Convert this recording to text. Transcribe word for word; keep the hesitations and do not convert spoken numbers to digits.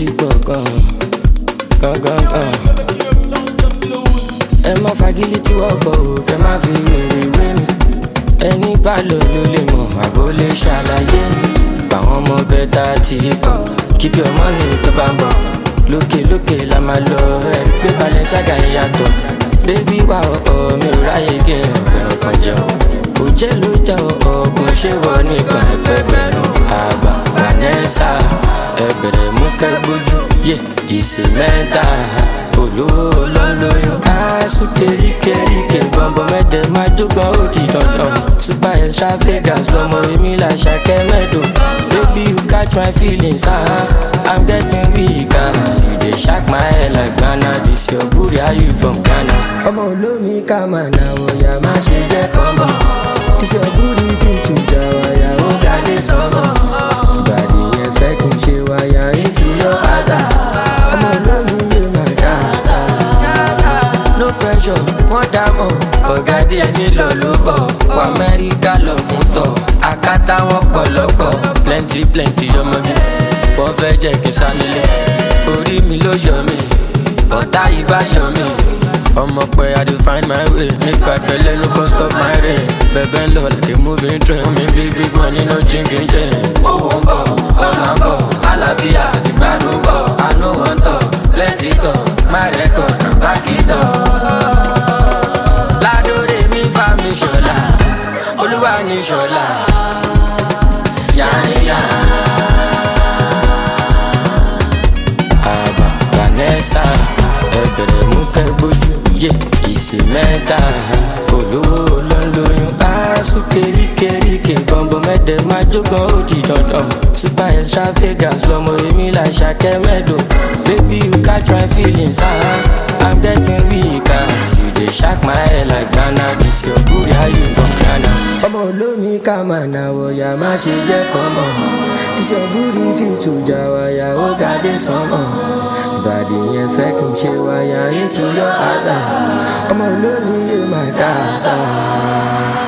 ti pọ̀ gan gan gan gan. Ẹ má fagilé tí wọ́n pọ̀ o, kẹ má fi wèrè wé mi. Ẹni bá lò ló lè mọ̀ àbó lè ṣàlàyé mi. Báwọn ọmọ bẹ́ta ti pọ̀, keep your money tó bá ń bọ̀. Lókè lókè la máa lọ, ẹ̀rí pé Balenciaga ń yàtọ̀. Bébí wà ọ̀ọ́ mi ò ráyè kí n fẹ́ràn kan jẹun. Òjẹ́ ló jẹ́ ọ̀ọ́gùn ṣé wọ nígbà ẹgbẹ̀rún àgbà Vanessa. Ẹbẹ̀rẹ̀ mú kẹ́gbójú, yé ìsè mẹ́ta. Olówó olólóyún, aṣọ kéríkéríkè. Bọ̀m̀bọ̀ mẹ́tẹ̀ máa jógan ó di dandan. Super extravagance lọmọ èmi là ṣàkẹ́ mẹ́dọ̀. Baby you catch my feelings, ah, I'm getting weak, ah. You dey shock my head like Ghana, this your booty, how you from Ghana? Ọmọ olómi ká máa nà wọ̀yà má ṣe jẹ́ kọ́mọ̀. This your booty fit to jà wáyà ó ga dé sọ́mọ̀. Ìbàdí yẹn fẹ́ kí n ṣe wáyà into your àzà. Ọmọ olómi lè máa dá àṣà. No pressure, wọ́n dá mọ̀. Ọ̀gá díẹ̀ nílò ló bọ̀. Wọ Amẹ́ríkà lọ fún tọ̀. Àkátá wọn pọ̀lọ́pọ̀. Plenty plenty ọmọ mi. Wọ́n fẹ́ jẹ́ kí n sá nílé. Orí mi ló yọ mí. Ọ̀tá yìí bá yọ mí. Ọmọ pẹ́ I dey find my way. Nípa ìpẹ́lẹ́ no go stop my rain. Bẹ̀bẹ̀ ń lọ like a moving train. Mi bí big money no chinking chain. Owó ń bọ̀, ọ̀nà ń bọ̀. Àlàáfíà ti gbádùn bọ̀. I no wan talk, plenty talk. My record can back it up. Ládòrè mi fa mi ṣọlá. Olúwa ní ṣọlá. Yáyá. Àbá Vanessa. Ẹbẹ̀rẹ̀ mú kẹ́gbójú, yé ìsè mẹ́ta. Olówó olólóyún, aṣọ kéríkéríkè. Bọ̀m̀bọ̀ mẹ́tẹ̀ máa jógan ó di dandan. Super extravagance lọmọ èmi là ṣàkẹ́ mẹ́dọ̀. Baby you catch my feelings, ah, I'm getting weak, ah. You dey shock my head like Ghana, this your booty, how you from Ghana? Ọmọ olómi ká máa nà wọ̀yà má ṣe jẹ́ kọ́mọ̀. This your booty fit to jà wáyà ó ga dé sọ́mọ̀. Ìbàdí yẹn fẹ́ kí n ṣe wáyà into your àzà. Ọmọ olómi lè máa dá àṣà.